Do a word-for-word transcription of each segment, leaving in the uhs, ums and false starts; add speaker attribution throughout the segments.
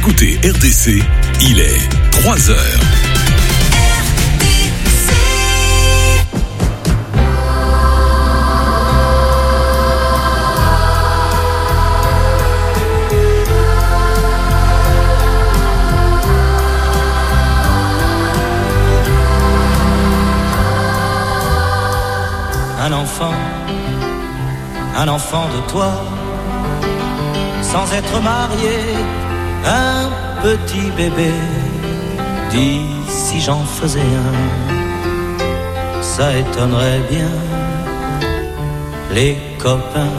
Speaker 1: écoutez R D C, il est trois heures.
Speaker 2: Un enfant, un enfant de toi, sans être marié, un petit bébé. Dis si j'en faisais un, ça étonnerait bien les copains.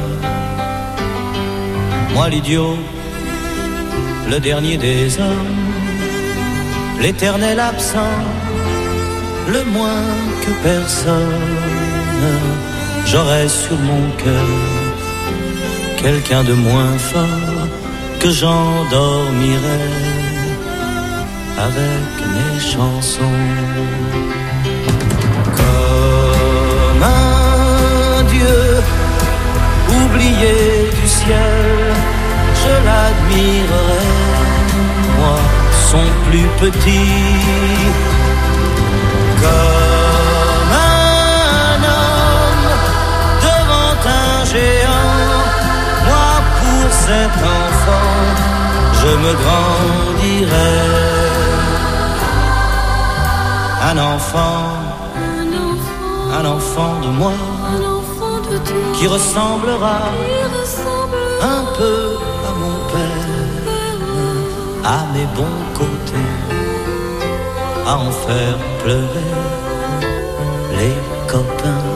Speaker 2: Moi l'idiot, le dernier des hommes, l'éternel absent, le moins que personne. J'aurais sur mon cœur quelqu'un de moins fort que j'endormirais avec mes chansons. Comme un dieu oublié du ciel, je l'admirerais, moi, son plus petit. Comme un homme devant un géant, moi pour cet enfant, je me grandirais. Un enfant, un enfant de moi, qui ressemblera un peu à mon père, à mes bons côtés, à en faire pleurer les copains.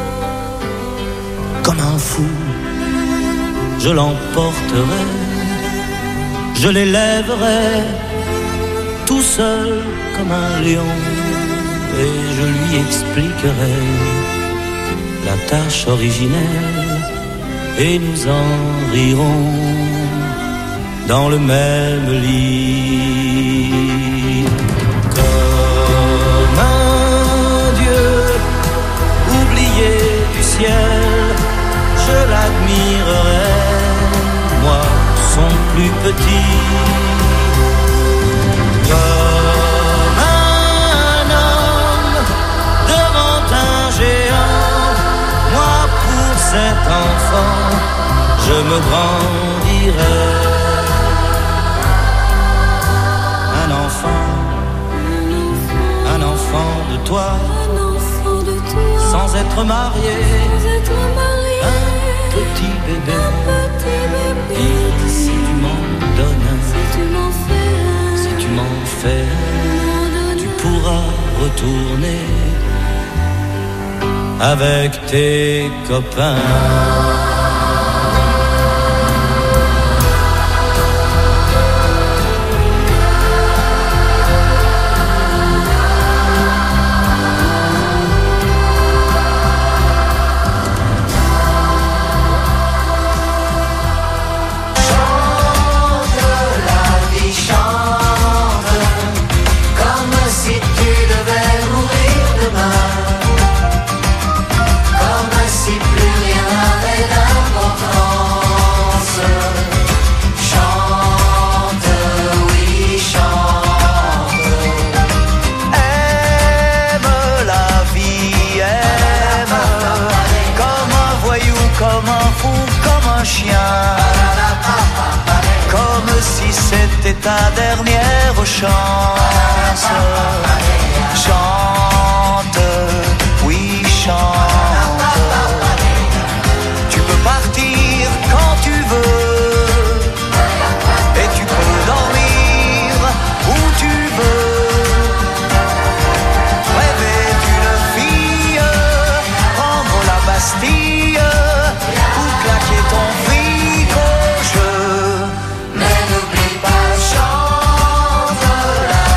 Speaker 2: Comme un fou, je l'emporterai, je l'élèverai tout seul comme un lion, et je lui expliquerai la tâche originelle, et nous en rirons dans le même lit. Comme un dieu oublié du ciel, je l'admirerai, moi, son plus petit. Comme un homme devant un géant, moi pour cet enfant, je me grandirai. Un enfant, un enfant de toi, sans être marié, un petit bébé. Et si tu m'en donnes, si tu m'en fais, tu pourras retourner avec tes copains.
Speaker 3: C'était ta dernière chance. Chante, oui chante. Tu peux partir quand tu veux, et tu peux dormir où tu veux. Rêver d'une fille, prendre la Bastille, ou claquer ton fric au jeu. Mais n'oublie pas, chante la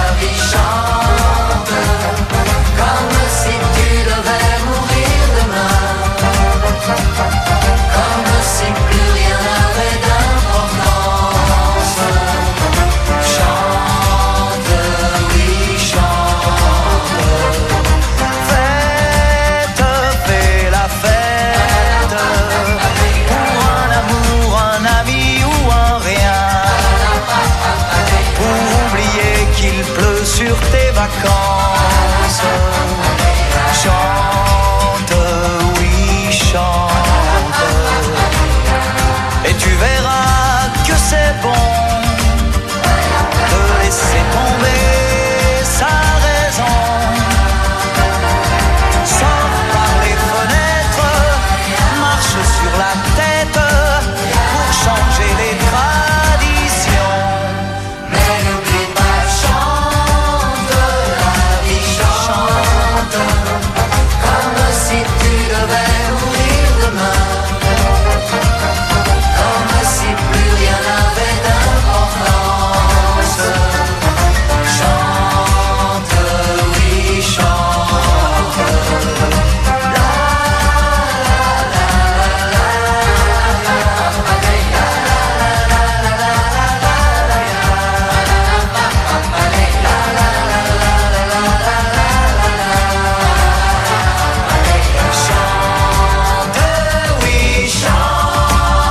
Speaker 3: sur tes vacances. Chante, oui, chante. Et tu verras que c'est bon de laisser tomber sa raison. Sors par les fenêtres, marche sur la tête pour changer les traditions. Mais n'oublie pas, chante, la vie chante, comme si tu devais mourir demain, comme si plus rien n'avait d'importance. Chante, oui, chante. La, chante, oui, chante.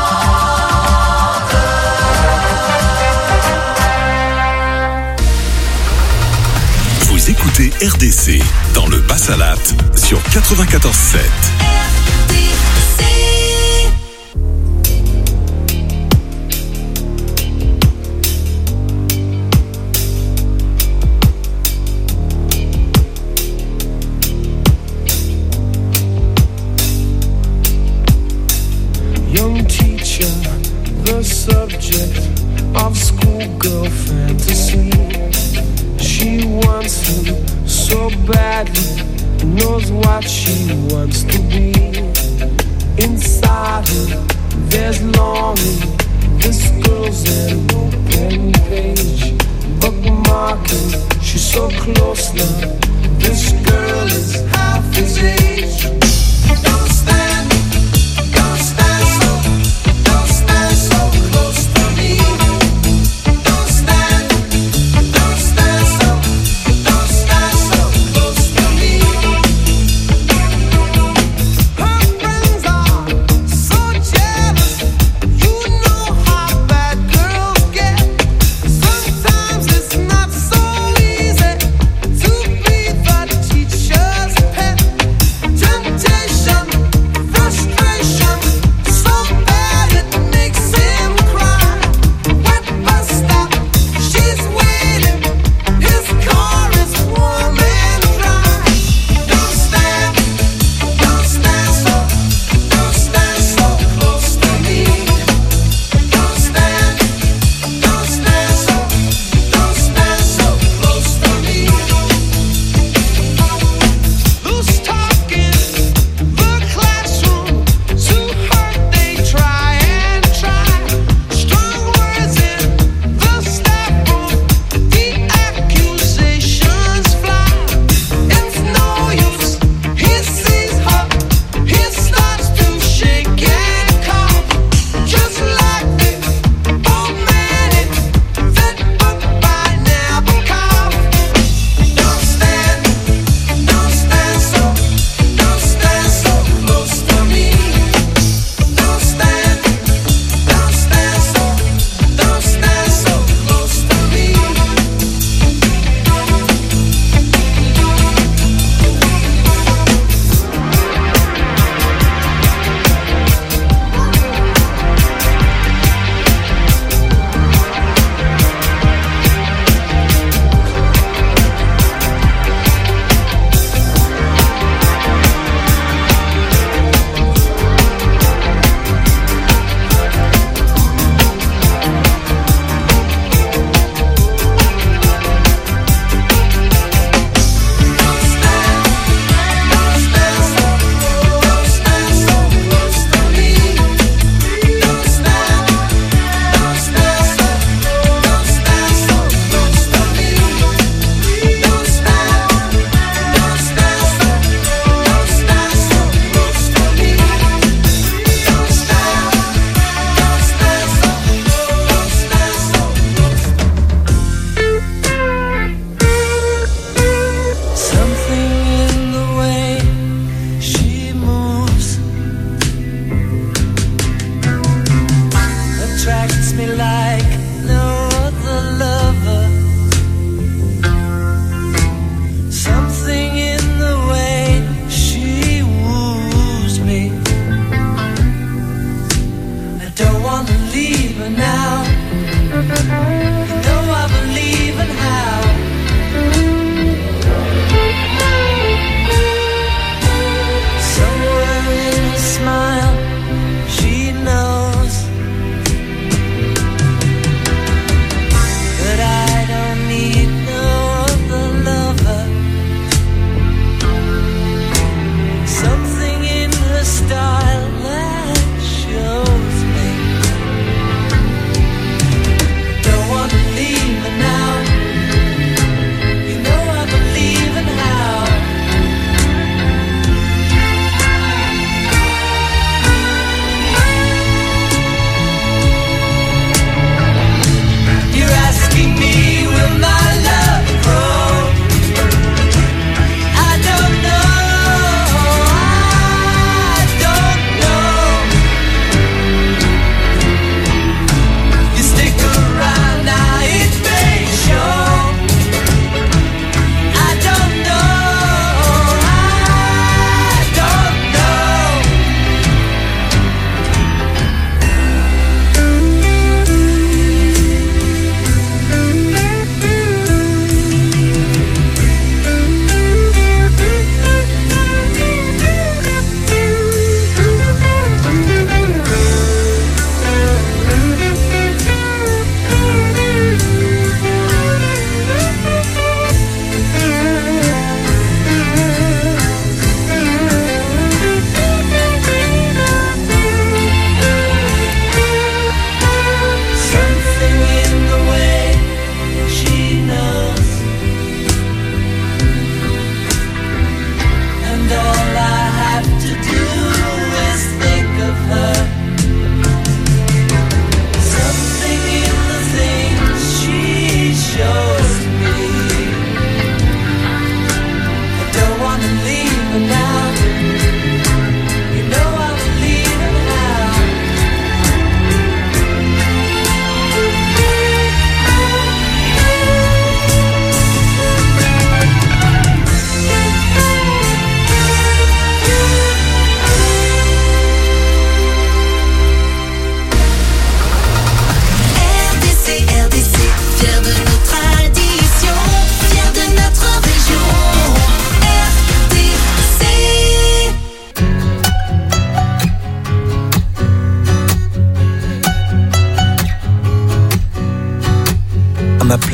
Speaker 1: Vous écoutez R D C dans le Bas-Salat sur quatre-vingt-quatorze sept.
Speaker 4: Young teacher, the subject of schoolgirl fantasy. She wants him so badly, knows what she wants to be. Inside her, there's longing. This girl's an open page, bookmarking. She's so close now. This girl is half his age. Don't stand, don't stand so, don't stand so close to me. Don't stand, don't stand so, don't stand so close to me. Her friends are so jealous. You know how bad girls get. Sometimes it's not so easy to be the teacher's pet. Temptation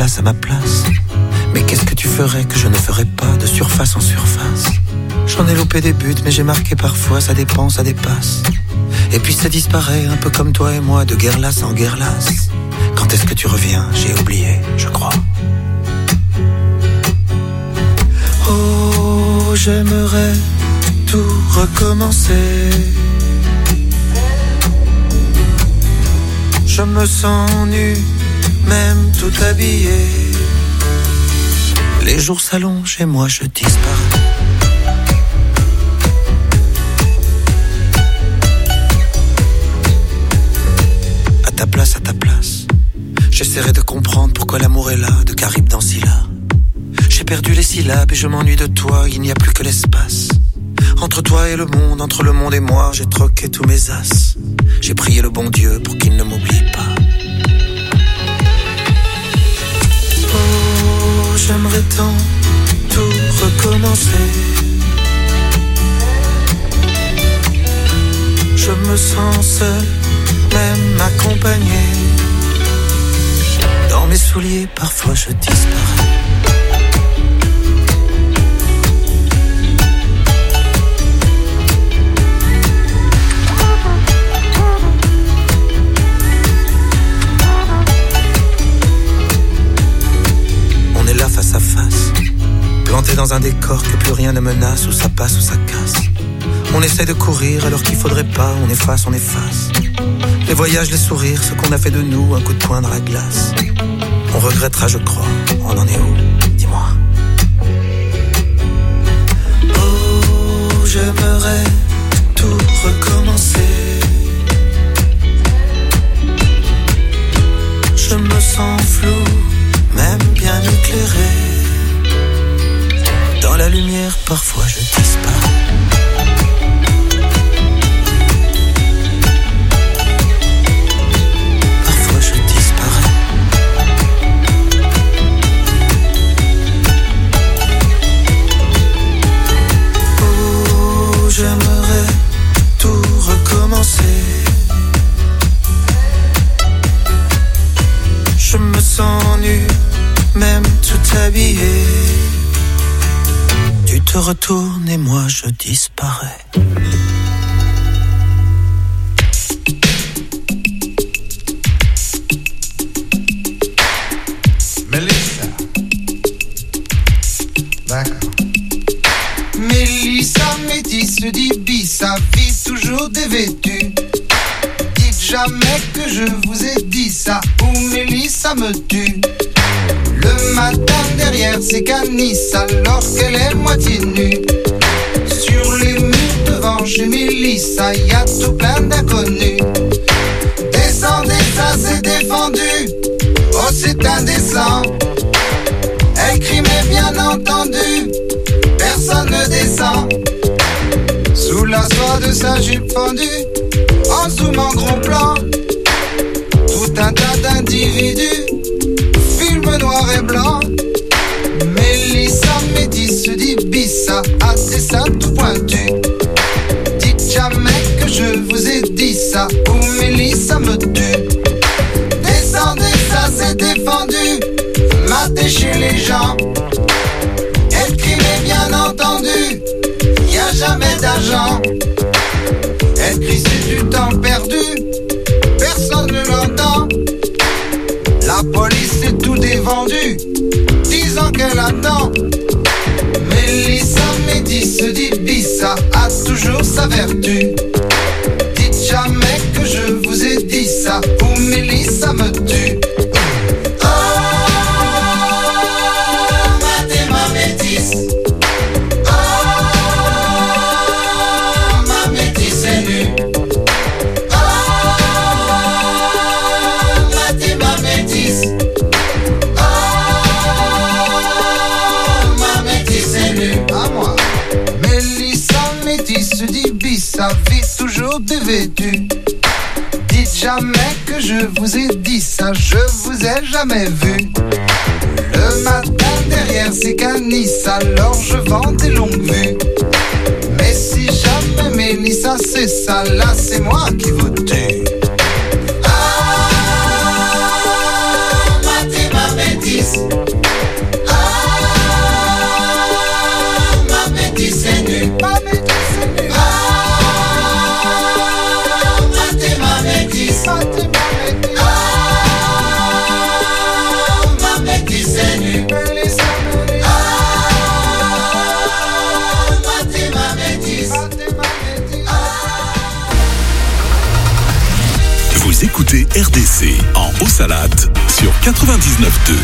Speaker 5: place à ma place. Mais qu'est-ce que tu ferais que je ne ferais pas de surface en surface? J'en ai loupé des buts, mais j'ai marqué parfois, ça dépend, ça dépasse. Et puis ça disparaît, un peu comme toi et moi, de guerre lasse en guerre lasse. Quand est-ce que tu reviens? J'ai oublié, je crois. Oh, j'aimerais tout recommencer. Je me sens nu, même tout habillé. Les jours s'allongent et moi je disparais. À ta place, à ta place, j'essaierai de comprendre pourquoi l'amour est là, de Caribe dans Scylla. J'ai perdu les syllabes et je m'ennuie de toi, il n'y a plus que l'espace. Entre toi et le monde, entre le monde et moi, j'ai troqué tous mes as. J'ai prié le bon Dieu pour qu'il ne m'oublie pas. Oh, j'aimerais tant tout recommencer. Je me sens seul, même accompagné. Dans mes souliers, parfois je disparais. Face à face, planté dans un décor que plus rien ne menace, où ça passe ou ça casse. On essaie de courir alors qu'il faudrait pas, on efface, on efface. Les voyages, les sourires, ce qu'on a fait de nous, un coup de poing dans la glace. On regrettera, je crois, on en est où? Dis-moi. Oh, j'aimerais tout recommencer. Je me sens flou, même bien éclairé. Dans la lumière, parfois je disparais. Parfois je disparais. Oh, j'aimerais tout recommencer. Je me sens nu, même tout habillé. Tu te retournes et moi je disparais.
Speaker 6: Mélissa. D'accord. Mélissa, métisse, dit sa vie toujours dévêtue. Dites jamais que je vous ai dit ça, ou Mélissa me tue. Le matin derrière ses canisses, alors qu'elle est moitié nue. Sur les murs devant chez Mélissa, y a tout plein d'inconnus. Descendez, ça c'est défendu. Oh c'est indécent. Elle crie mais bien entendu, personne ne descend. Sous la soie de sa jupe fendue, en zoom en gros plan, tout un tas d'individus, film noir et blanc. Mélissa métisse dit bissa, à des seins tout pointus. Dites jamais que je vous ai dit ça, ou Mélissa me tue. Descendez, ça c'est défendu, matez chez les gens. Elle crie mais bien entendu, y a jamais d'argent. Elle crie c'est du temps perdu, personne ne l'entend. La police est tout dévendu, dix ans qu'elle attend. Mélissa médisse dit bissa, a toujours sa vertu. Dites jamais que je vous ai dit ça, ou Mélissa me tue. Oh, matez ma métisse. Sa vie toujours dévêtue. Dites jamais que je vous ai dit ça, je vous ai jamais vu. Le matin derrière ces canisses, alors je vends des longues vues. Mais si jamais Mélissa c'est ça, là c'est moi qui vous tue. Ah, matez ma métisse.
Speaker 1: R D C en Haut-Salate sur quatre-vingt-dix-neuf deux.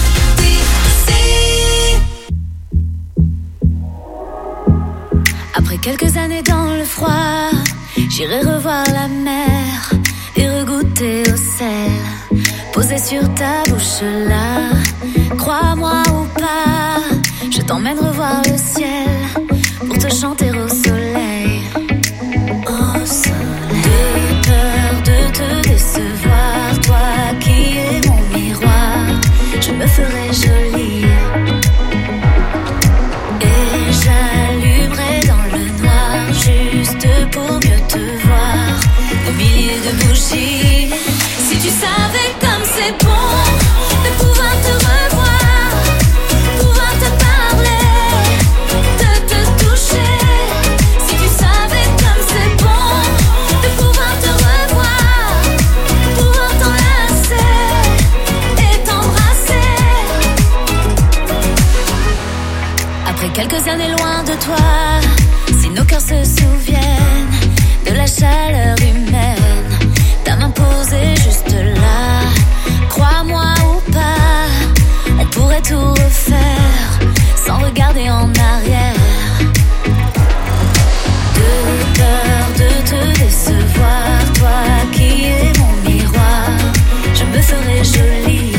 Speaker 7: Après quelques années dans le froid, j'irai revoir la mer et regoûter au sel posé sur ta bouche là. Crois-moi ou pas, je t'emmène revoir le ciel pour te chanter au soleil. Au soleil. De peur de te décevoir, toi qui es mon miroir, je me ferai jolie et j'allumerai dans le noir juste pour mieux te voir au milieu de bougies. Si tu savais comme c'est bon de pouvoir te revoir, pouvoir te parler, de te toucher. Si tu savais comme c'est bon de pouvoir te revoir, pouvoir t'enlacer et t'embrasser. Après quelques années loin de toi, si nos cœurs se souviennent de la chaleur humaine, ta main posée juste là, crois-moi ou pas, on pourrait tout refaire sans regarder en arrière. De peur de te décevoir, toi qui es mon miroir, je me ferai jolie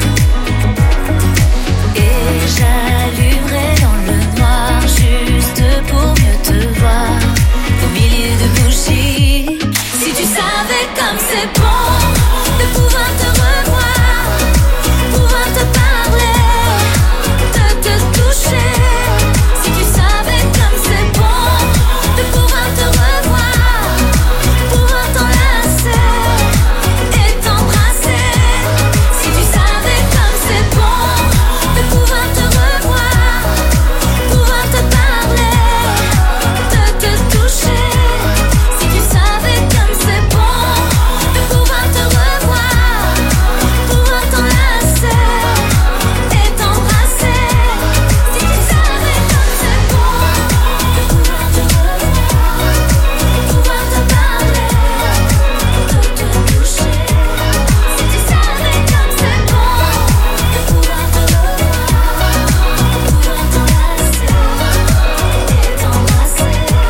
Speaker 7: et j'allumerai dans le noir juste pour mieux te voir au milieu de bougies. Si tu savais comme c'est bon de pouvoir te revoir, pouvoir te parler, de te toucher. Si tu savais comme c'est bon de pouvoir te revoir, pouvoir t'enlacer et t'embrasser. Si tu savais comme c'est bon de pouvoir te revoir, pouvoir te parler, de te toucher. Si tu savais comme c'est bon de pouvoir te revoir, pouvoir t'enlacer et t'embrasser. Si tu savais comme c'est bon de pouvoir te revoir, pouvoir te parler, de te toucher. Si tu savais comme c'est bon de pouvoir te revoir, pouvoir t'enlacer et t'embrasser.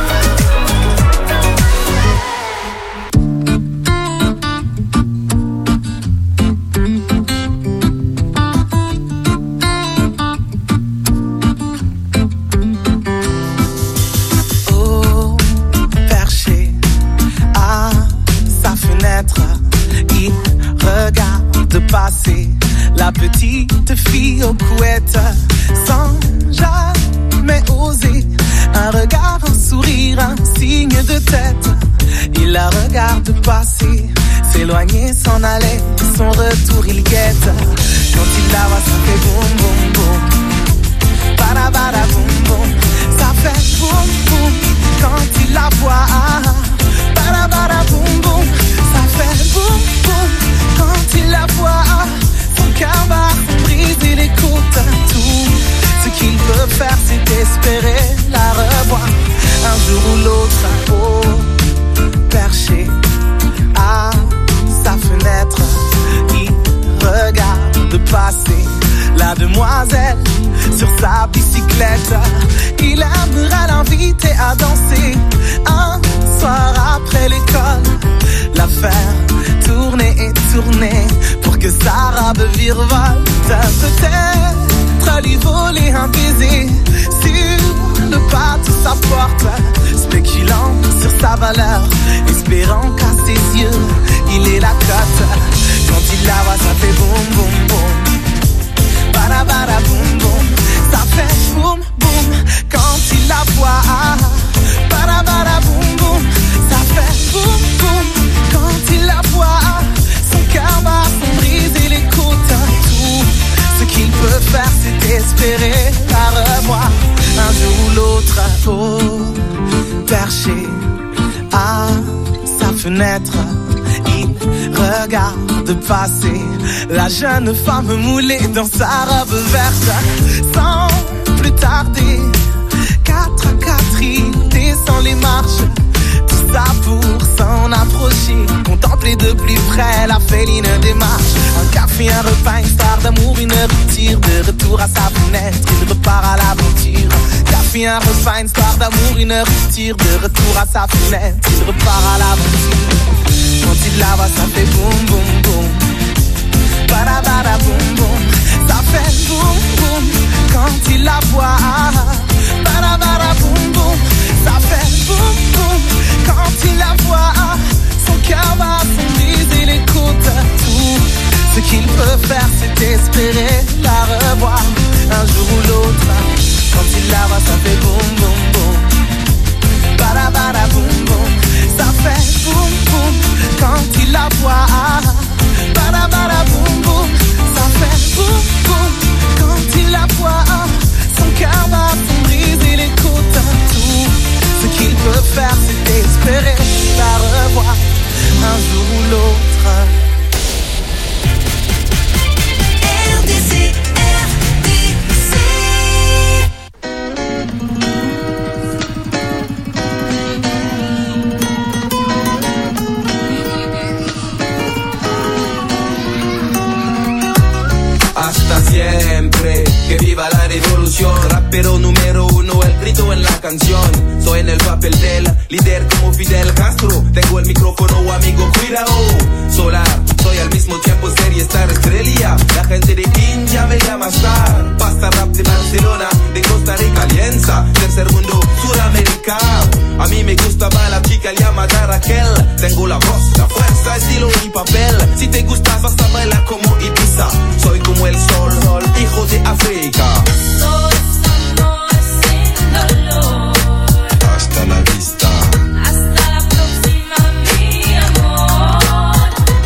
Speaker 8: Oh, perché à sa fenêtre, il regarde passer la petite fille aux couettes sans jamais oser un regard, un sourire, un signe de tête. Il la regarde passer, s'éloigner, s'en aller, son retour il guette. Quand il la voit, ça fait boum boum boum, bada bada boum boum, ça fait boum boum. Quand il la voit, bada bada boum boum, ça fait boum boum. Quand il la voit, son cœur bat, briser les côtes. Tout ce qu'il peut faire, c'est espérer la revoir un jour ou l'autre. Oh, perché à sa fenêtre, il regarde passer la demoiselle sur sa bicyclette. Il aimerait l'inviter à danser un soir après l'école, la faire tourner et tourner pour que sa robe virevolte. Peut-être lui voler un baiser sur le pas de sa porte, spéculant sur sa valeur, espérant qu'à ses yeux il est la cote. Quand il la voit, ça fait boum boum boum, bada bada boum boum, ça fait boum boum. Quand il la voit, bada bada boum boum, ça fait boum boum. Quand il la voit, son cœur va briser les côtes. Tout ce qu'il peut faire, c'est espérer la revoir un jour ou l'autre. Oh, perché à sa fenêtre, il regarde passer la jeune femme moulée dans sa robe verte. Sans plus tarder, quatre à quatre, il descend les marches, tout ça pour s'en approcher, contempler de plus près la fée puis un repas, une histoire d'amour, une rupture, de retour à sa fenêtre. Il repart à l'aventure. Quand il la voit, ça fait boum boum boum. Bada bada boum boum. Ça fait boum boum quand il la voit. Bada bada boum boum. Ça fait boum boum quand il la voit. Son cœur va s'ouvrir, il écoute tout. Ce qu'il peut faire, c'est espérer la revoir un jour ou l'autre. Quand il la voit, ça fait boum boum boum. Bada bada boum boum. Ça fait boum boum quand il la voit. Bada bada boum boum. Ça fait boum boum quand il la voit. Son cœur va s'ouvrir, il écoute tout. Ce qu'il peut faire, c'est espérer la revoir un jour ou l'autre.
Speaker 7: R D C, R D C.
Speaker 9: Hasta siempre, que viva la revolución. Rapero número uno, el grito en la canción. Soy en el papel del líder como Fidel Castro. Tengo el micrófono, amigo, cuidado. Solar, soy al mismo tiempo serie star estrella. La gente de King ya me llama star. Pasta rap de Barcelona, de Costa Rica, Alianza. Tercer mundo, Sudamérica. A mí me gustaba la chica llamada Raquel. Tengo la voz, la fuerza, estilo y papel. Si te gustas vas a bailar como Ibiza. Soy como el sol, sol, hijo de África.
Speaker 7: Soy amor sin dolor.
Speaker 9: Hasta la vista.
Speaker 7: Hasta la próxima, mi amor.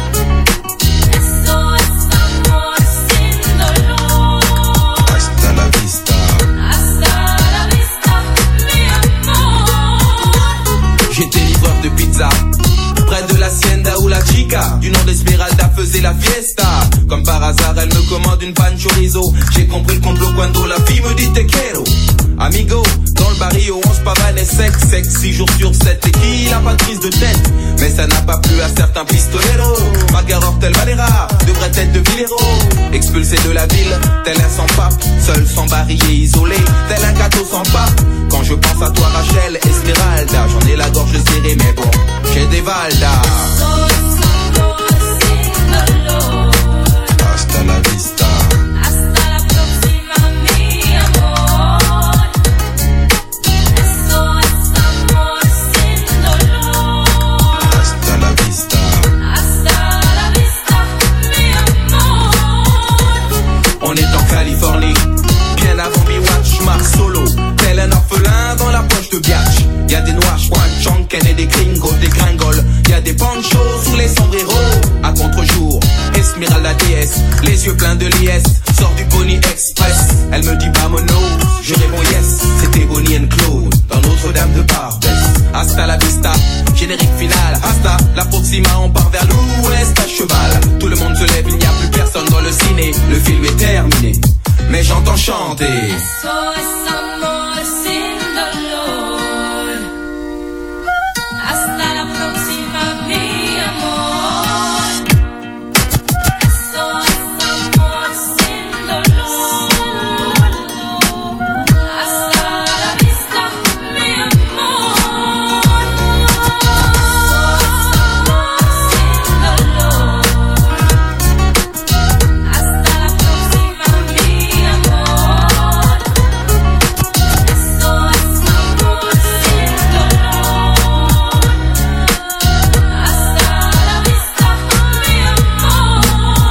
Speaker 7: Eso es amor sin dolor.
Speaker 9: Hasta la vista.
Speaker 7: Hasta la vista, mi amor.
Speaker 9: J'étais livreur de pizza près de l'hacienda où la chica du nom d'Esmeralda faisait la fiesta. Comme par hasard, elle me commande une pan chorizo. J'ai compris le complot quand la fille me dit te quiero. Amigo, dans le barrio, on se pavane et sec, sec, six jours sur sept. Et qui n'a pas de prise de tête? Mais ça n'a pas plu à certains pistoleros. Magar Hortel Valera devrait être de Villero. Expulsé de la ville, tel un sans-pape. Seul, sans barillet, isolé, tel un gâteau sans pape. Quand je pense à toi, Rachel, Esmeralda, j'en ai la gorge serrée, mais bon, j'ai des Valda. Hasta la vista.
Speaker 7: Hasta la próxima, mi amor. Eso es amor sin dolor.
Speaker 9: Hasta la vista.
Speaker 7: Hasta la vista, mi amor.
Speaker 9: On est en Californie, bien avant B-Watch, Marc Solo. Tel un orphelin dans la poche de Biatch. Y'a des noirs, Chanken et des gringos, des gringoles. Y'a des panchos sous les sombreros. À contre-jour, Esmeralda déesse, les yeux pleins de liesse. Sort du Pony Express, elle me dit vamonos. Je réponds yes, c'était Bonnie and Claude dans Notre-Dame de Barbès. Hasta la vista, générique final. Hasta la proxima, on part vers l'ouest à cheval. Tout le monde se lève, il n'y a plus personne dans le ciné. Le film est terminé, mais j'entends chanter.
Speaker 7: Eso es amor sin dolor. Hasta la próxima, mi amor. Eso es amor sin dolor. Hasta la vista, mi amor. Eso es amor sin dolor. Hasta la próxima, mi amor. Eso es amor sin dolor. Hasta la vista, mi amor.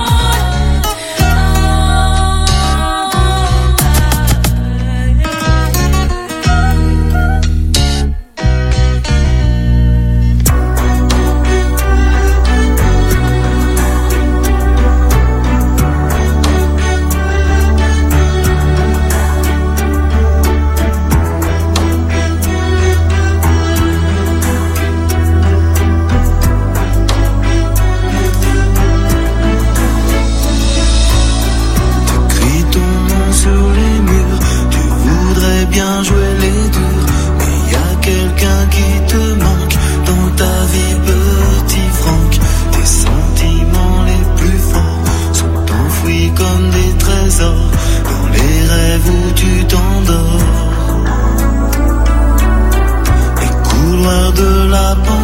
Speaker 6: Crie ton nom sur les murs, tu voudrais bien jouer les durs, mais y a quelqu'un qui te manque dans ta vie, petit Franck. Tes sentiments les plus forts sont enfouis comme des trésors dans les rêves où tu t'endors.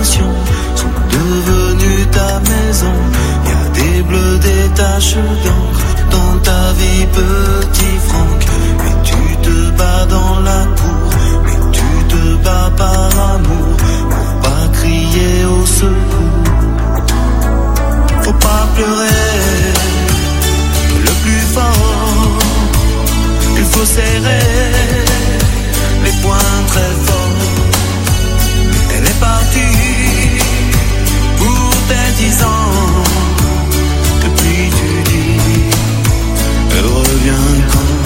Speaker 10: intentions sont devenues ta maison. Y a des bleus, des taches d'encre dans ta vie, petit Franck. Mais tu te bats dans la cour, mais tu te bats par amour, pour pas crier au secours. Faut pas pleurer, le plus fort, il faut serrer les poings très forts. Elle est partie pour tes dix ans. Depuis tu dis, elle revient quand?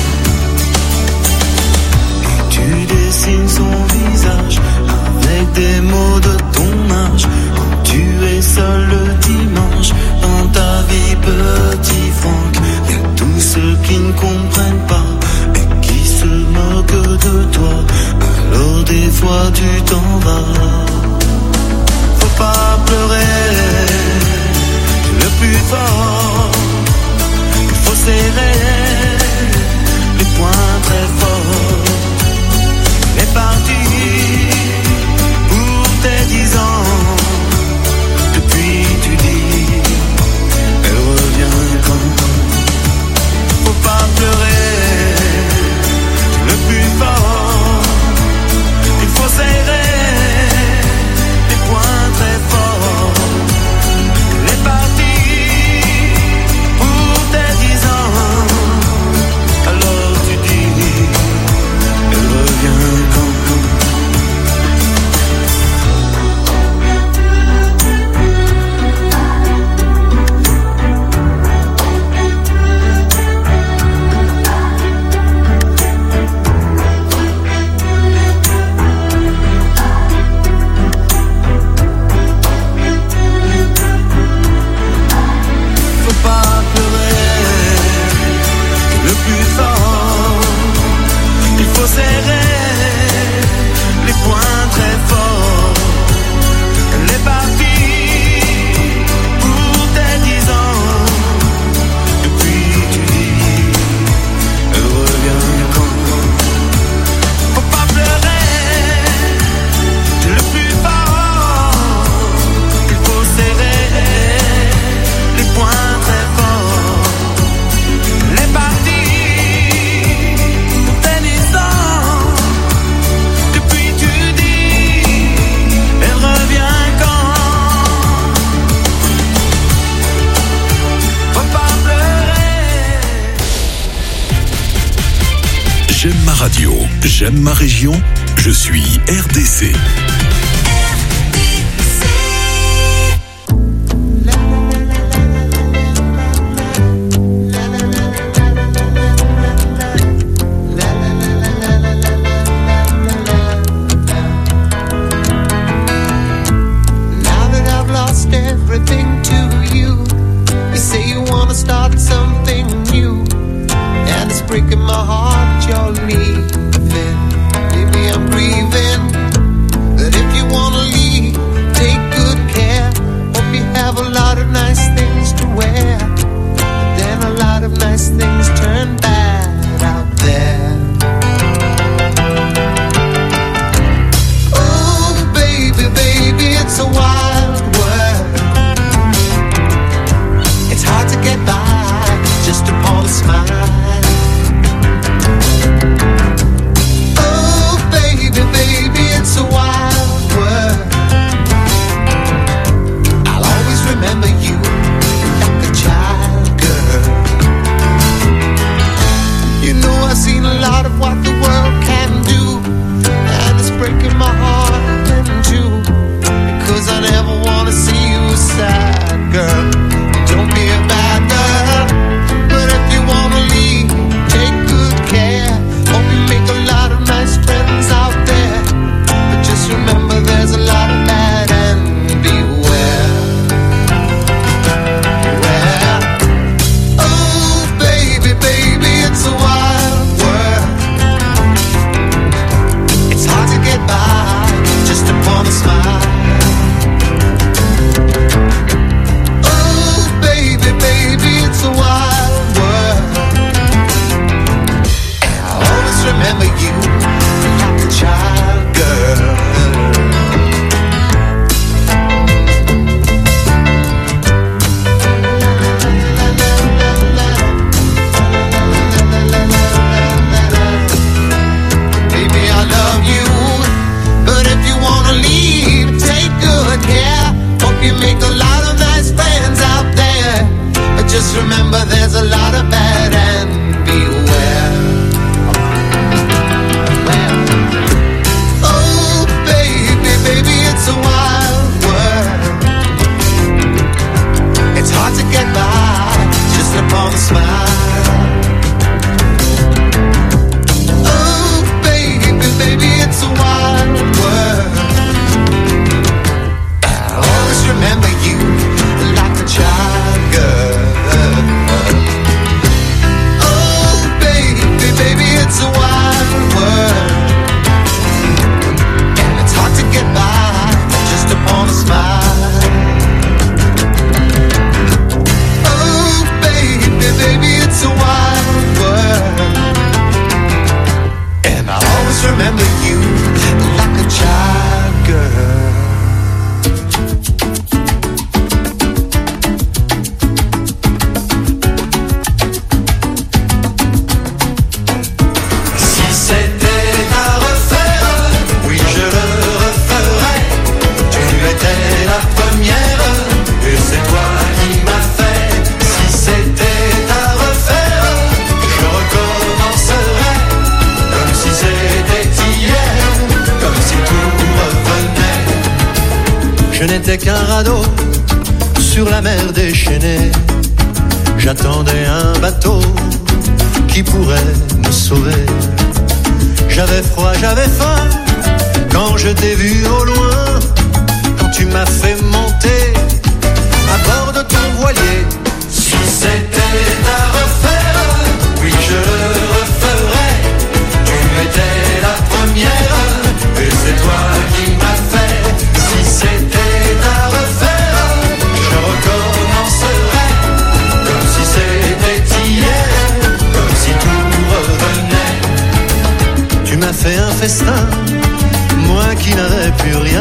Speaker 10: Et tu dessines son visage avec des mots de ton âge. Quand tu es seul le dimanche dans ta vie, petit Franck, y a tous ceux qui ne comprennent pas et qui se moquent de toi. Alors des fois tu t'en vas. Faut pas pleurer, le plus fort, il faut serrer les poings très forts. Elle est partie pour tes dix ans. Depuis tu dis, elle revient quand? Faut pas pleurer, le plus fort, il faut serrer les poings très forts. Elle est partie pour tes dix ans. Alors tu dis, elle revient quand?
Speaker 1: J'aime ma région, je suis R D C.
Speaker 4: Breaking my heart, you're leaving. Maybe I'm grieving that
Speaker 11: just remember you like a child girl.
Speaker 12: Je n'étais qu'un radeau sur la mer déchaînée. J'attendais un bateau qui pourrait me sauver. J'avais froid, j'avais faim quand je t'ai vu au loin. Quand tu m'as fait monter à bord de ton voilier. Si c'était à refaire, oui je le referais. Tu étais la première et c'est toi qui m'as fait. Si c'était à refaire, je recommencerais. Comme si c'était hier, comme si tout revenait. Tu m'as fait un festin, moi qui n'avais plus rien.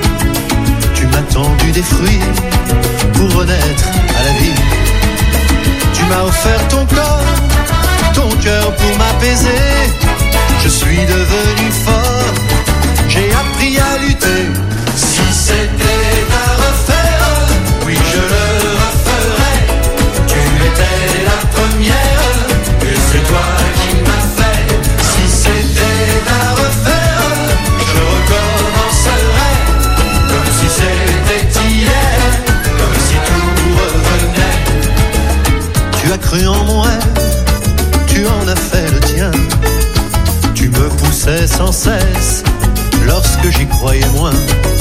Speaker 12: Tu m'as tendu des fruits pour renaître à la vie. Tu m'as offert ton corps, ton cœur pour m'apaiser. Je suis devenu fort, j'ai appris à lutter. Si c'était à refaire, oui je le referais. Tu étais la première et c'est toi qui m'as fait. Si c'était à refaire, je recommencerais. Comme si c'était hier, comme si tout revenait. Tu as cru en mon rêve, tu en as fait le tien. Tu me poussais sans cesse lorsque j'y croyais moins.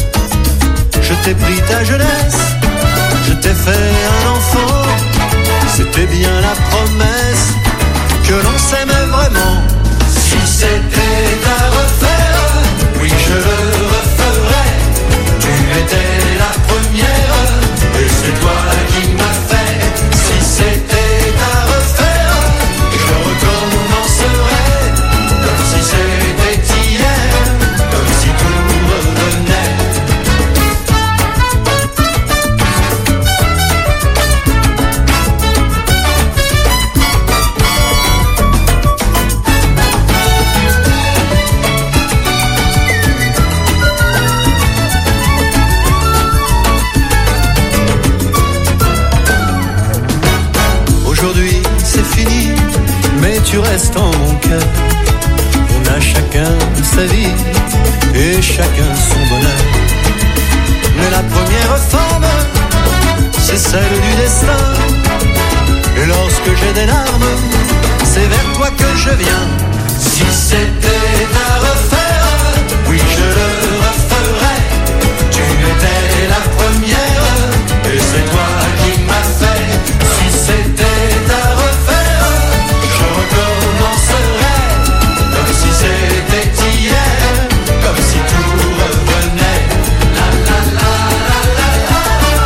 Speaker 12: Je t'ai pris ta jeunesse, je t'ai fait un enfant. C'était bien la promesse que l'on s'aimait vraiment. Si c'était à refaire, oui je le referais. Tu étais la première et c'est toi qui m'as fait. Si c'était à refaire, je recommencerais. Comme si c'était hier, comme si tout revenait. Aujourd'hui c'est fini, mais tu restes en mon cœur. On a chacun sa vie et chacun son bonheur. Mais la première femme, c'est celle du destin. Et lorsque j'ai des larmes, c'est vers toi que je viens. Si c'était à refaire, oui je le referais. Tu étais la première et c'est toi qui m'as fait. Si c'était à refaire, je recommencerais. Comme si c'était hier, comme si tout revenait. La la la la la la.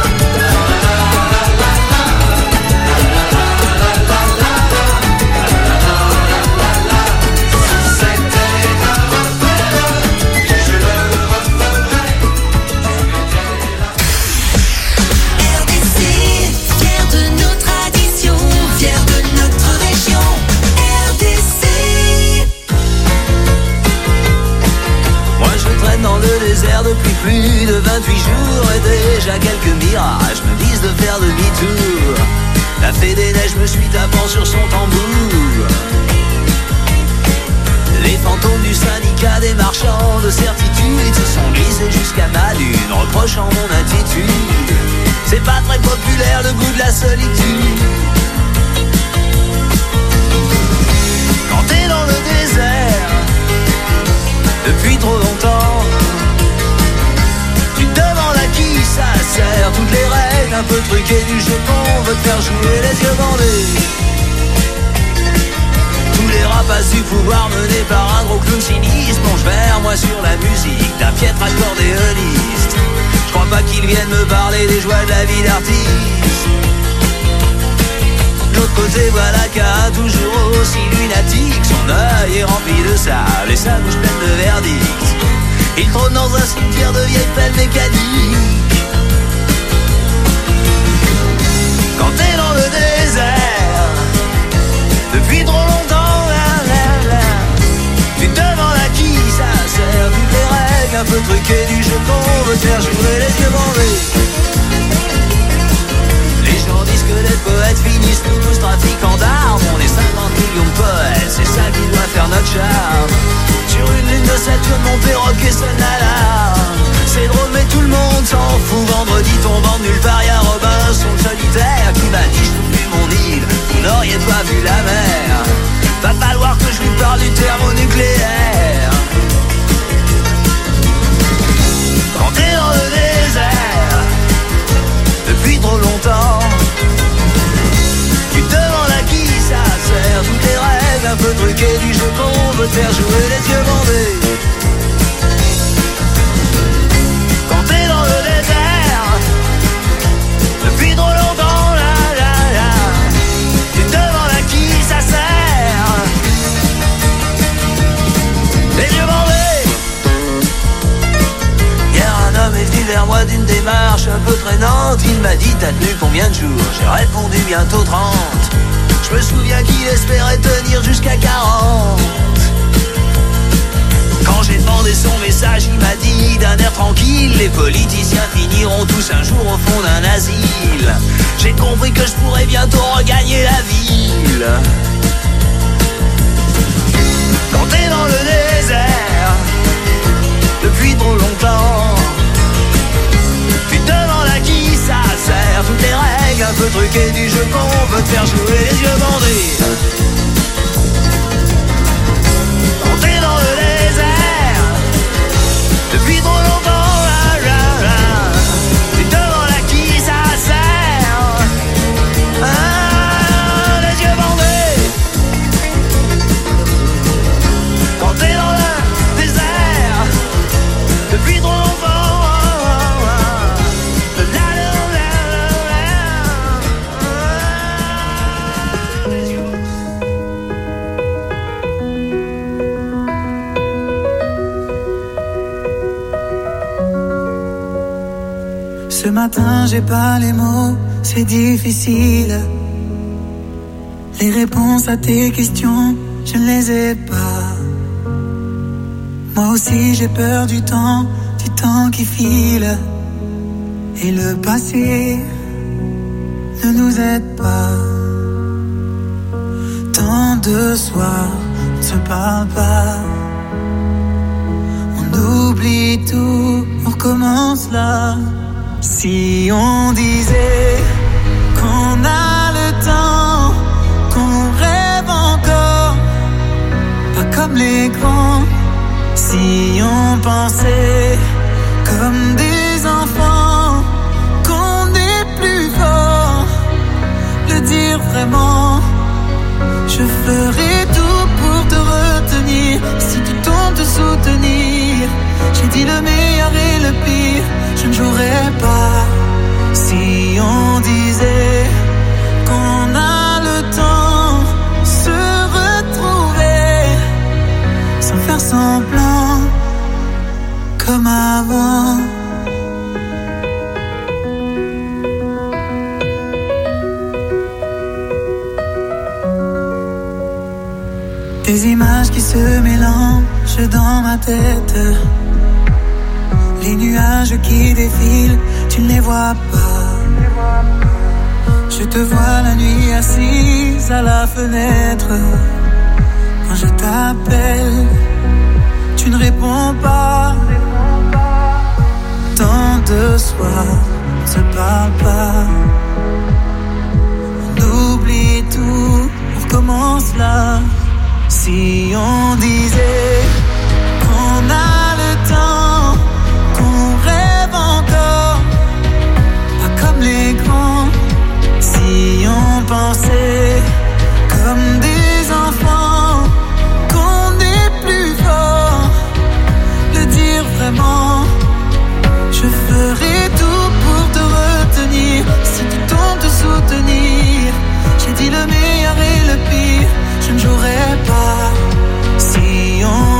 Speaker 2: Depuis plus de vingt-huit jours et déjà quelques mirages me disent de faire demi-tour. La fée des neiges me suit tapant sur son tambour. Les fantômes du syndicat des marchands de certitude se sont glissés jusqu'à ma lune, reprochant mon attitude. C'est pas très populaire le goût de la solitude. Quand t'es dans le désert depuis trop longtemps, tu te demandes à qui ça sert. Toutes les règles un peu truquées du jeu qu'on veut te faire jouer les yeux bandés. Tous les rapaces du pouvoir menés par un gros clown sinistre plongent vers moi sur la musique d'un piètre accordéoniste. Je crois pas qu'ils viennent me parler des joies de la vie d'artiste. De l'autre côté voilà qu'un toujours aussi lunatique, son œil est rempli de sable et sa bouche pleine Il trône dans un cimetière de vieilles pelles mécaniques. Quand t'es dans le désert depuis trop longtemps, là, là, là, tu te demandes à qui ça sert. Toutes les règles un peu truquées du jeu qu'on veut te faire jouer les yeux bandés. Les gens disent que les poètes finissent tous trafiquants d'armes. On est cinquante millions de poètes, c'est ça qui doit faire notre charme. Sur une lune de Saturne, mon perroquet sonne l'alarme. C'est drôle mais tout le monde s'en fout. Vendredi tombant de nulle part, y'a Robinson solitaire qui m'a dit je trouve plus mon île, vous n'auriez pas vu la mer. Va falloir que je lui parle du thermonucléaire. Quand t'es dans le désert depuis trop longtemps, tu te demandes à qui ça sert. Toutes les règles un peu truquées du jeu qu'on veut te faire jouer les yeux bandés. Quand t'es dans le désert depuis trop longtemps, là, là, là, tu te demandes à qui ça sert. Les yeux bandés. Hier un homme est venu vers moi d'une démarche un peu traînante. Il m'a dit t'as tenu combien de jours? J'ai répondu bientôt trente. Je me souviens qu'il espérait tenir jusqu'à quarante. Quand j'ai demandé son message, il m'a dit d'un air tranquille les politiciens finiront tous un jour au fond d'un asile. J'ai compris que je pourrais bientôt regagner la ville. Quand t'es dans le désert depuis trop longtemps, tu te demandes à qui ça sert. Toutes les règles un peu truquées du jeu qu'on veut te faire jouer les yeux bandés. Quand t'es dans le désert depuis trop longtemps, là, là, là, tu te demandes à qui ça sert. Ah, les yeux bandés. Quand t'es dans le désert depuis trop longtemps.
Speaker 13: Ce matin j'ai pas les mots, c'est difficile. Les réponses à tes questions, je ne les ai pas. Moi aussi j'ai peur du temps, du temps qui file. Et le passé ne nous aide pas. Tant de soirs, on ne se parle pas. On oublie tout, on recommence là. Si on disait qu'on a le temps, qu'on rêve encore, pas comme les grands. Si on pensait comme des enfants, qu'on est plus fort, le dire vraiment. Je ferai tout pour te retenir, si tu tentes de soutenir. J'ai dit le meilleur et le pire, je ne jouerai pas. Si on disait qu'on a le temps, se retrouver sans faire semblant, comme avant. Des images qui se mélangent dans ma tête. Les nuages qui défilent, tu ne les vois pas. Je te vois la nuit assise à la fenêtre. Quand je t'appelle, tu ne réponds pas. Tant de soirs, on ne se parle pas. On oublie tout, on recommence là. Si on disait qu'on a le temps, qu'on rêve encore, pas comme les grands. Si on pensait comme des enfants, qu'on est plus fort, le dire vraiment. Je ferai tout pour te retenir, si tu tentes de soutenir. J'ai dit le meilleur et le pire, je ne jouerai pas. Si on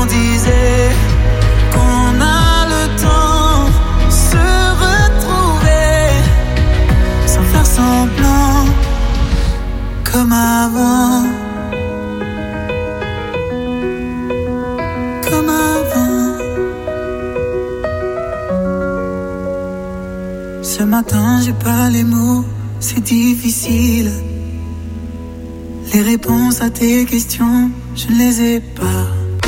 Speaker 13: matin, j'ai pas les mots, c'est difficile. Les réponses à tes questions, je ne les ai pas.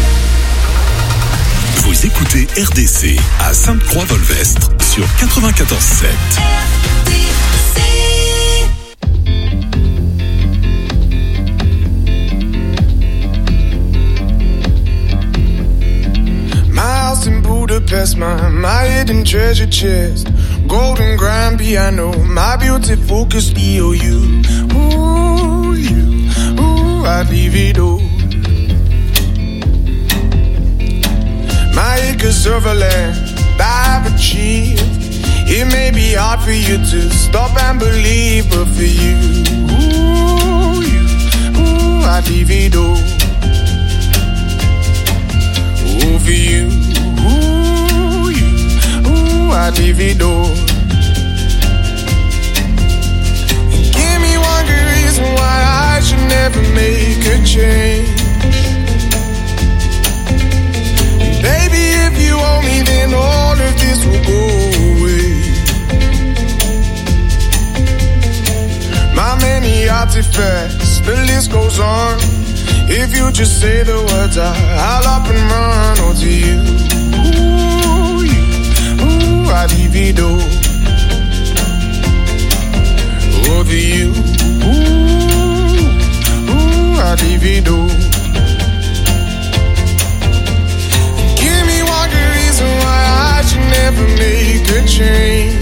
Speaker 1: Vous écoutez R D C à Sainte-Croix-Volvestre sur quatre-vingt-quatorze sept.
Speaker 14: In Budapest, my, my hidden treasure chest, golden grand piano, my beauty focus E O U. Ooh, you, ooh, I'd leave it all. My acres of land I've achieved. It may be hard for you to stop and believe, but for you, ooh, you, ooh, I'd leave it all. Ooh, for you. Ooh, you, ooh, I'd leave it all. Give me one good reason why I should never make a change. Baby, if you owe me, then all of this will go away. My many artifacts, the list goes on. If you just say the words, I, I'll up and run. Oh, to you, ooh, you, ooh, I'd leave it all. Oh, to you, ooh, ooh, I'd leave it all. Give me one good reason why I should never make a change.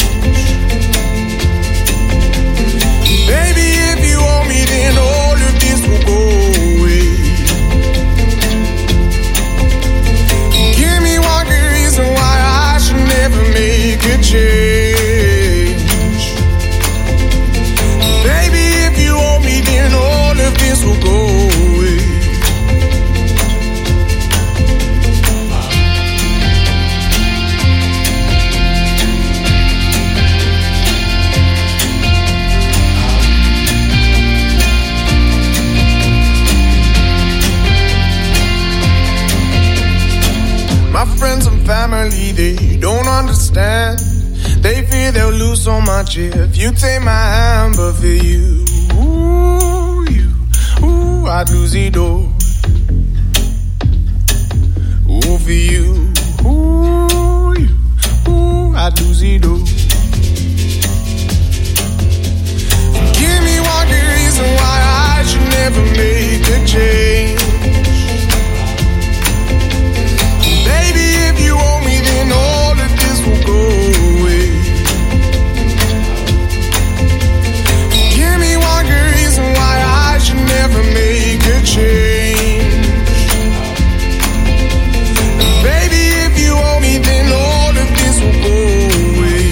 Speaker 14: Baby, if you owe me, then all of this will go away. Give me one good reason why I should never make a change. Baby, if you owe me, then all of this will go away. My friends and family, they don't understand. They fear they'll lose so much if you take my hand. But for you, ooh, you, ooh, I'd lose it all. Ooh, for you, ooh, you, ooh, I'd lose it all. Give me one good reason why I should never make a change. Baby, if you owe me, then all of this will go away. Give me one good reason why I should never make a change. Baby, if you owe me, then all of this will go away.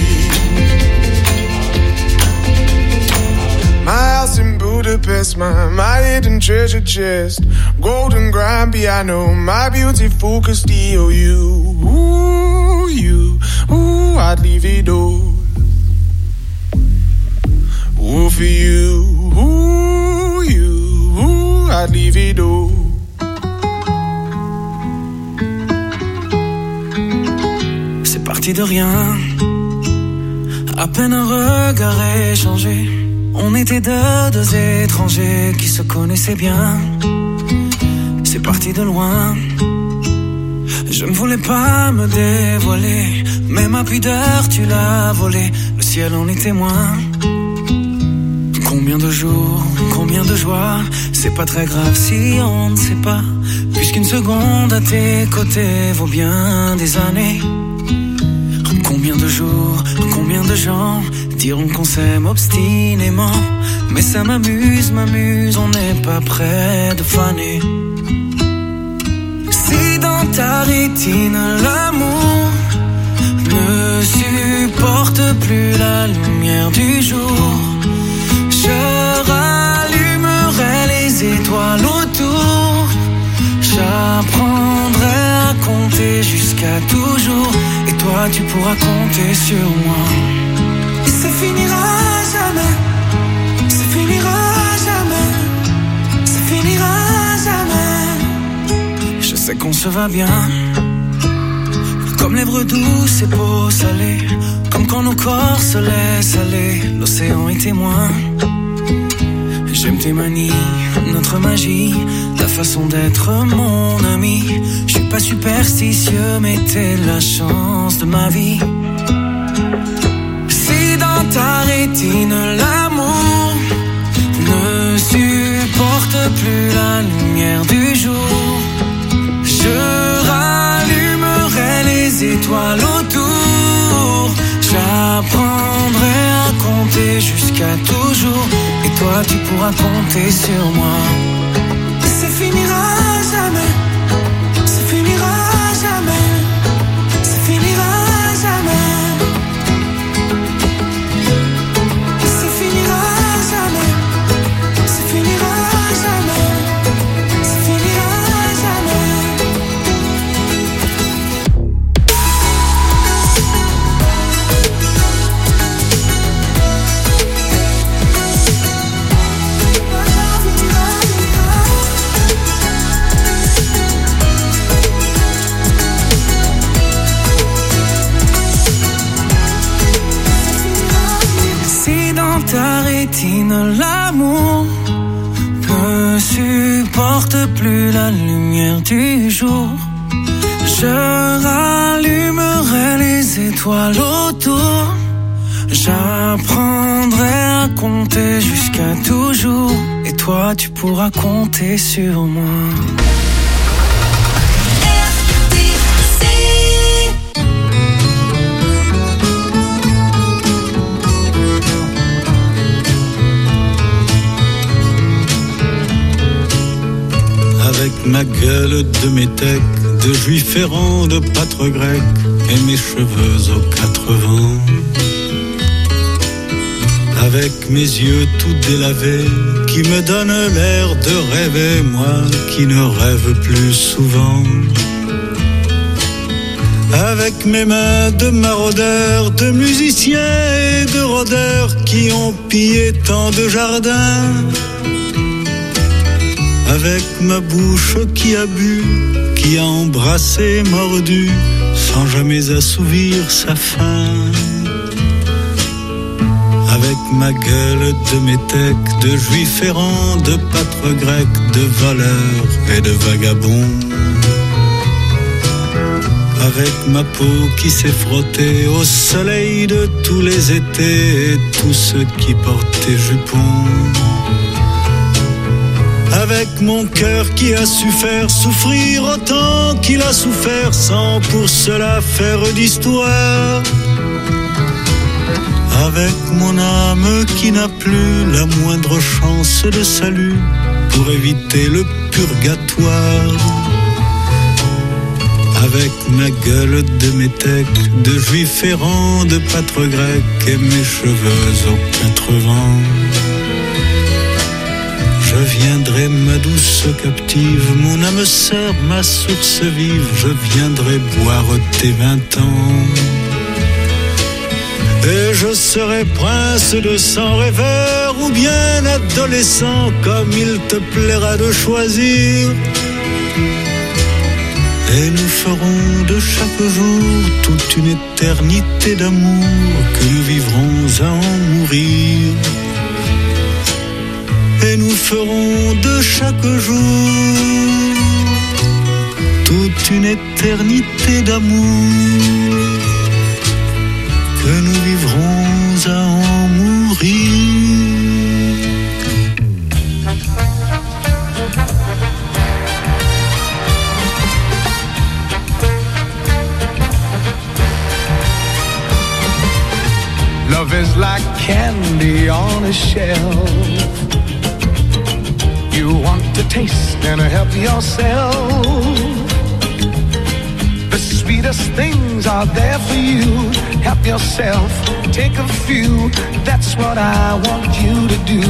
Speaker 14: My house in Budapest, my, my hidden treasure chest, golden grand piano, my beauty focused E O U. Ooh, you, ooh, I'd leave it all. Ooh, for you, ooh, you, ooh, I'd leave it all.
Speaker 13: C'est parti de rien, à peine un regard échangé. On était deux, deux étrangers qui se connaissaient bien. C'est parti de loin. Je ne voulais pas me dévoiler, mais ma pudeur tu l'as volée. Le ciel en est témoin. Combien de jours, combien de joies. C'est pas très grave si on ne sait pas, puisqu'une seconde à tes côtés vaut bien des années. Combien de jours, combien de gens diront qu'on s'aime obstinément. Mais ça m'amuse, m'amuse, on n'est pas près de faner. Si dans ta rétine l'amour ne supporte plus la lumière du jour, je rallumerai les étoiles autour. J'apprendrai à compter jusqu'à toujours, et toi tu pourras compter sur moi. Et ça finira jamais, ça finira jamais, ça finira jamais. Je sais qu'on se va bien, comme lèvres douces et peau salée.
Speaker 15: Comme quand nos corps se laissent aller, l'océan est témoin. J'aime tes manies, notre magie, ta façon d'être mon ami. Je suis pas superstitieux, mais t'es la chance de ma vie. Si dans ta rétine l'amour ne supporte plus la lumière du jour, je rallumerai les étoiles autour. J'apprendrai à compter jusqu'à toujours. Et toi tu pourras compter sur moi. Ça finira jamais. Ça finira jamais. Ça finira jamais. Ça finira jamais. Ça finira jamais. Ça finira jamais. Ta rétine, l'amour ne supporte plus la lumière du jour. Je rallumerai les étoiles autour. J'apprendrai à compter jusqu'à toujours. Et toi, tu pourras compter sur moi.
Speaker 16: Avec ma gueule de métèque, de juif errant, de pâtre grec, et mes cheveux aux quatre vents. Avec mes yeux tout délavés, qui me donnent l'air de rêver, moi qui ne rêve plus souvent. Avec mes mains de maraudeurs, de musiciens et de rôdeurs, qui ont pillé tant de jardins. Avec ma bouche qui a bu, qui a embrassé, mordu, sans jamais assouvir sa faim. Avec ma gueule de métèque, de juif errant, de pâtre grec, de voleur et de vagabond. Avec ma peau qui s'est frottée au soleil de tous les étés et tous ceux qui portaient jupons. Avec mon cœur qui a su faire souffrir autant qu'il a souffert sans pour cela faire d'histoire. Avec mon âme qui n'a plus la moindre chance de salut pour éviter le purgatoire. Avec ma gueule de métèque, de juif errant, de pâtre grec et mes cheveux aux quatre vents. Je viendrai ma douce captive, mon âme sœur, ma source vive, je viendrai boire tes vingt ans. Et je serai prince de sang rêveur ou bien adolescent, comme il te plaira de choisir. Et nous ferons de chaque jour toute une éternité d'amour que nous vivrons à en mourir. Et nous ferons de chaque jour toute une éternité d'amour que nous vivrons à en mourir.
Speaker 4: Love is like candy on a shelf. You want to taste and help yourself. The sweetest things are there for you. Help yourself, take a few. That's what I want you to do.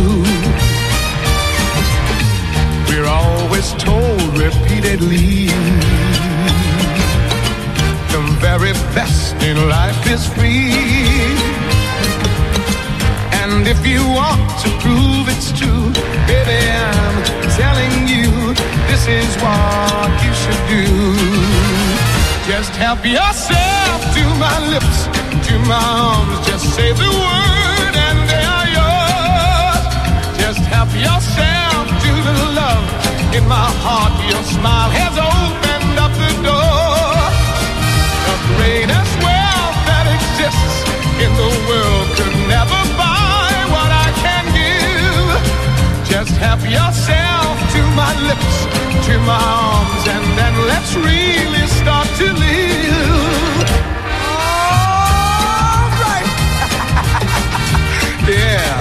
Speaker 4: We're always told repeatedly the very best in life is free. And if you want to prove it's true, baby, I'm telling you, this is what you should do. Just help yourself to my lips, to
Speaker 14: my arms. Just say the word and they are yours. Just help yourself to the love in my heart. Your smile has opened up the door. The greatest wealth that exists in the world could never buy what I can give. Just help yourself to my lips, to my arms, and then let's really start to live. All right. Yeah.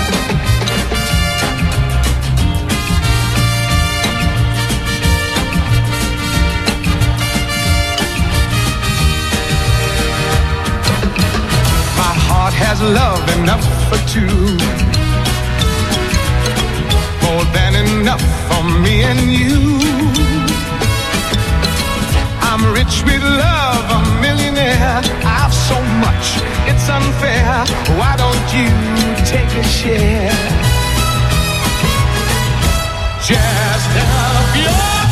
Speaker 14: My heart has love enough for two. More than enough for me and you. I'm rich with love, a millionaire. I've so much, it's unfair. Why don't you take a share? Just help your